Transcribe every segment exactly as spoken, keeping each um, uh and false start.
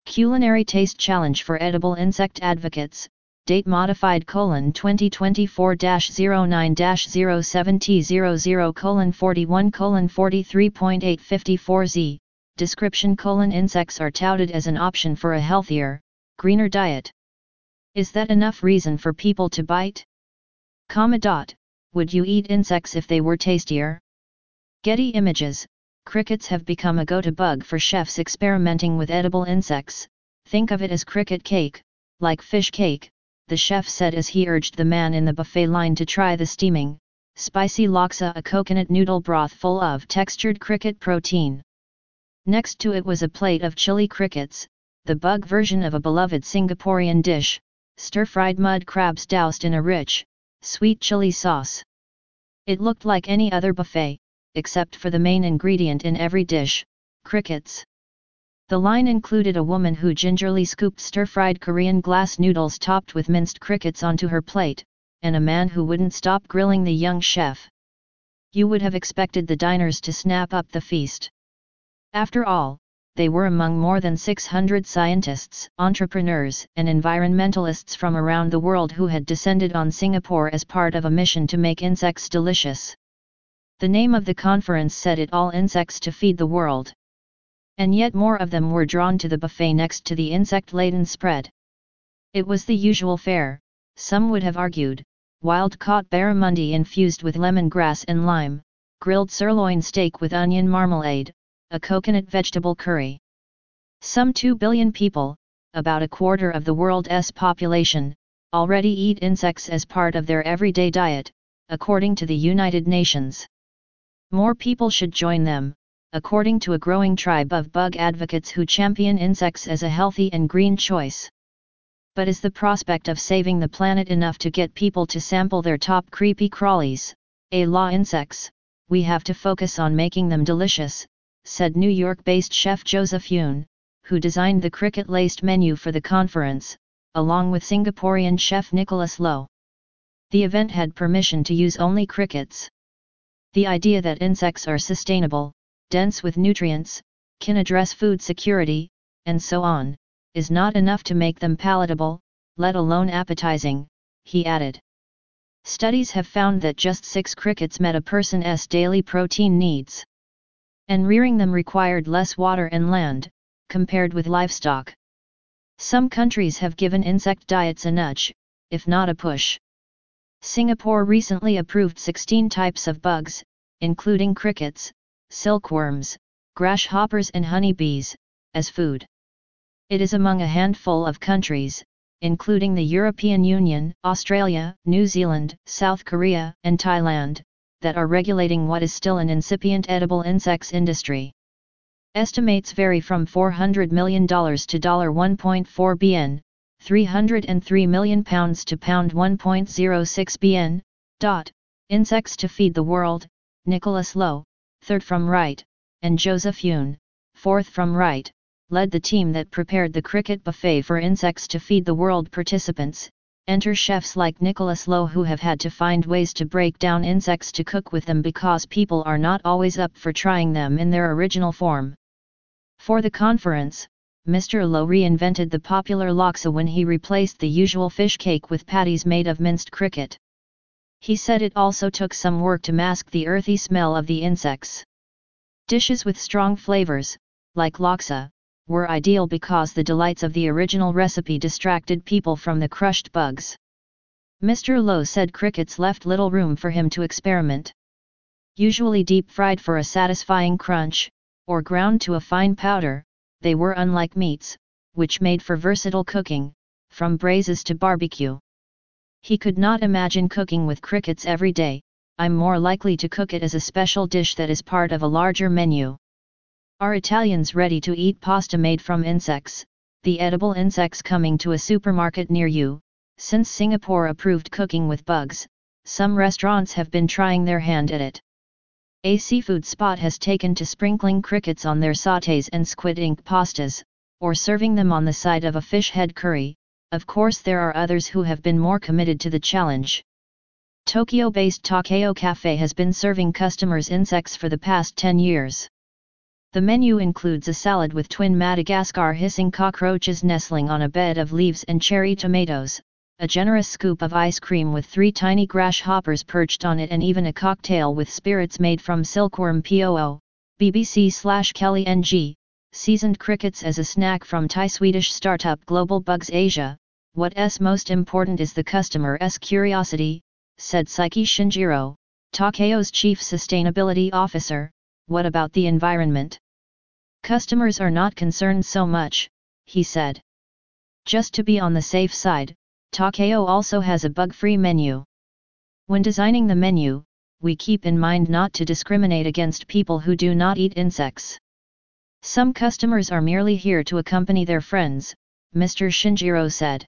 Culinary Taste Challenge for Edible Insect Advocates, date modified colon twenty twenty-four dash zero nine dash zero seven T zero zero colon forty-one colon forty-three point eight five four Z, description colon insects are touted as an option for a healthier, greener diet. Is that enough reason for people to bite? Comma dot, would you eat insects if they were tastier? Getty Images, crickets have become a go-to bug for chefs experimenting with edible insects. Think of it as cricket cake, like fish cake, the chef said as he urged the man in the buffet line to try the steaming, spicy laksa, a coconut noodle broth full of textured cricket protein. Next to it was a plate of chili crickets, the bug version of a beloved Singaporean dish, stir-fried mud crabs doused in a rich, sweet chili sauce. It looked like any other buffet, except for the main ingredient in every dish, crickets. The line included a woman who gingerly scooped stir-fried Korean glass noodles topped with minced crickets onto her plate, and a man who wouldn't stop grilling the young chef. You would have expected the diners to snap up the feast. After all, they were among more than six hundred scientists, entrepreneurs, and environmentalists from around the world who had descended on Singapore as part of a mission to make insects delicious. The name of the conference said it all: insects to feed the world. And yet more of them were drawn to the buffet next to the insect-laden spread. It was the usual fare, some would have argued: wild-caught barramundi infused with lemongrass and lime, grilled sirloin steak with onion marmalade, a coconut vegetable curry. Some two billion people, about a quarter of the world's population, already eat insects as part of their everyday diet, according to the United Nations. More people should join them, according to a growing tribe of bug advocates who champion insects as a healthy and green choice. But is the prospect of saving the planet enough to get people to sample their top creepy crawlies, a la insects? We have to focus on making them delicious, said New York-based chef Joseph Yoon, who designed the cricket-laced menu for the conference, along with Singaporean chef Nicholas Low. The event had permission to use only crickets. The idea that insects are sustainable, dense with nutrients, can address food security, and so on, is not enough to make them palatable, let alone appetizing, he added. Studies have found that just six crickets met a person's daily protein needs. And rearing them required less water and land, compared with livestock. Some countries have given insect diets a nudge, if not a push. Singapore recently approved sixteen types of bugs, including crickets, silkworms, grasshoppers and honeybees, as food. It is among a handful of countries, including the European Union, Australia, New Zealand, South Korea, and Thailand, that are regulating what is still an incipient edible insects industry. Estimates vary from four hundred million dollars to one point four billion dollars, three hundred three million pounds to one point zero six billion dollars. Insects to feed the world, Nicholas Low, third from right, and Joseph Yoon, fourth from right, led the team that prepared the cricket buffet for insects to feed the world participants. Enter chefs like Nicholas Low, who have had to find ways to break down insects to cook with them because people are not always up for trying them in their original form. For the conference, Mister Low reinvented the popular laksa when he replaced the usual fish cake with patties made of minced cricket. He said it also took some work to mask the earthy smell of the insects. Dishes with strong flavors, like laksa, were ideal because the delights of the original recipe distracted people from the crushed bugs. Mister Low said crickets left little room for him to experiment. Usually deep-fried for a satisfying crunch, or ground to a fine powder, they were unlike meats, which made for versatile cooking, from braises to barbecue. He could not imagine cooking with crickets every day. I'm more likely to cook it as a special dish that is part of a larger menu. Are Italians ready to eat pasta made from insects, the edible insects coming to a supermarket near you? Since Singapore approved cooking with bugs, some restaurants have been trying their hand at it. A seafood spot has taken to sprinkling crickets on their sautés and squid ink pastas, or serving them on the side of a fish head curry. Of course there are others who have been more committed to the challenge. Tokyo-based Takeo Cafe has been serving customers insects for the past ten years. The menu includes a salad with twin Madagascar hissing cockroaches nestling on a bed of leaves and cherry tomatoes, a generous scoop of ice cream with three tiny grasshoppers perched on it, and even a cocktail with spirits made from silkworm poo, B B C slash Kelly N G, seasoned crickets as a snack from Thai-Swedish startup Global Bugs Asia. What's most important is the customer's curiosity, said Saiki Shinjiro, Takao's chief sustainability officer. What about the environment? Customers are not concerned so much, he said. Just to be on the safe side, Takao also has a bug-free menu. When designing the menu, we keep in mind not to discriminate against people who do not eat insects. Some customers are merely here to accompany their friends, Mister Shinjiro said.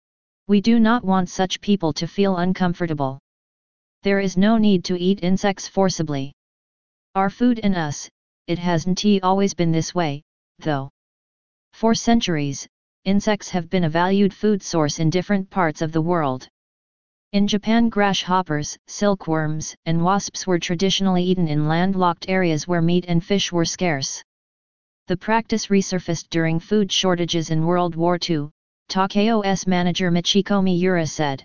We do not want such people to feel uncomfortable. There is no need to eat insects forcibly. Our food and us, it hasn't always been this way, though. For centuries, insects have been a valued food source in different parts of the world. In Japan, grasshoppers, silkworms, and wasps were traditionally eaten in landlocked areas where meat and fish were scarce. The practice resurfaced during food shortages in World War Two, Takao's manager Michiko Miura said.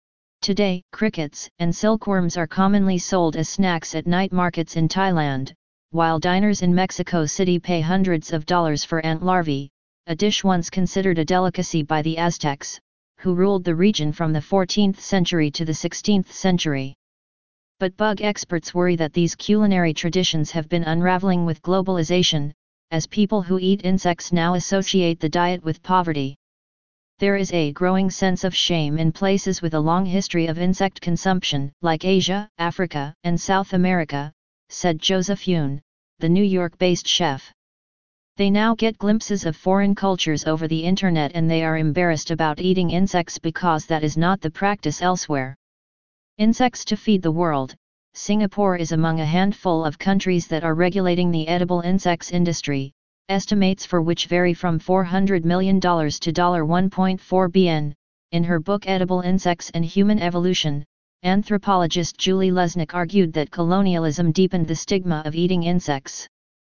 Today, crickets and silkworms are commonly sold as snacks at night markets in Thailand, while diners in Mexico City pay hundreds of dollars for ant larvae, a dish once considered a delicacy by the Aztecs, who ruled the region from the fourteenth century to the sixteenth century. But bug experts worry that these culinary traditions have been unraveling with globalization, as people who eat insects now associate the diet with poverty. There is a growing sense of shame in places with a long history of insect consumption, like Asia, Africa, and South America, said Joseph Yoon, the New York-based chef. They now get glimpses of foreign cultures over the internet and they are embarrassed about eating insects because that is not the practice elsewhere. Insects to feed the world. Singapore is among a handful of countries that are regulating the edible insects industry, estimates for which vary from four hundred million dollars to one point four billion dollars. In her book Edible Insects and Human Evolution, anthropologist Julie Lesnick argued that colonialism deepened the stigma of eating insects.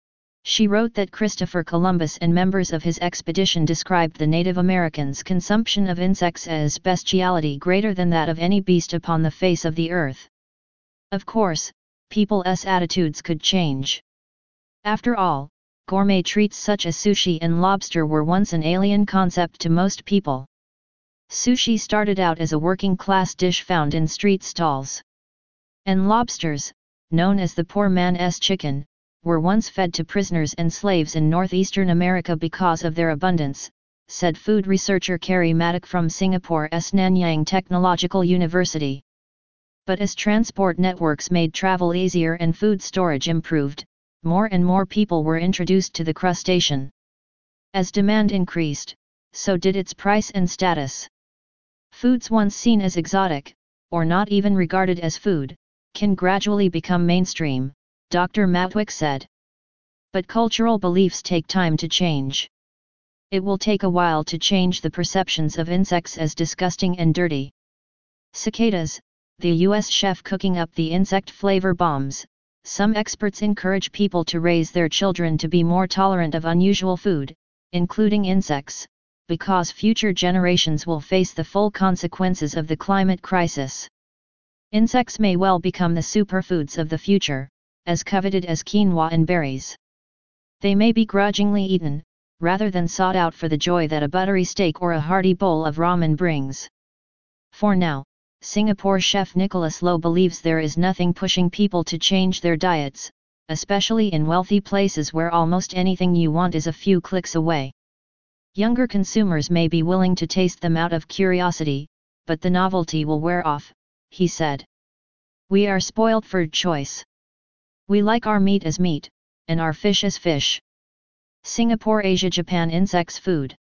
She wrote that Christopher Columbus and members of his expedition described the Native Americans' consumption of insects as bestiality greater than that of any beast upon the face of the earth. Of course, people's attitudes could change. After all, gourmet treats such as sushi and lobster were once an alien concept to most people. Sushi started out as a working-class dish found in street stalls. And lobsters, known as the poor man's chicken, were once fed to prisoners and slaves in northeastern America because of their abundance, said food researcher Kerry Maddock from Singapore's Nanyang Technological University. But as transport networks made travel easier and food storage improved, more and more people were introduced to the crustacean. As demand increased, so did its price and status. Foods once seen as exotic, or not even regarded as food, can gradually become mainstream, Doctor Matwick said. But cultural beliefs take time to change. It will take a while to change the perceptions of insects as disgusting and dirty. Cicadas, the U S chef cooking up the insect flavor bombs. Some experts encourage people to raise their children to be more tolerant of unusual food, including insects, because future generations will face the full consequences of the climate crisis. Insects may well become the superfoods of the future, as coveted as quinoa and berries. They may be grudgingly eaten, rather than sought out for the joy that a buttery steak or a hearty bowl of ramen brings. For now, Singapore chef Nicholas Lowe believes there is nothing pushing people to change their diets, especially in wealthy places where almost anything you want is a few clicks away. Younger consumers may be willing to taste them out of curiosity, but the novelty will wear off, he said. We are spoiled for choice. We like our meat as meat, and our fish as fish. Singapore Asia Japan Insects Food.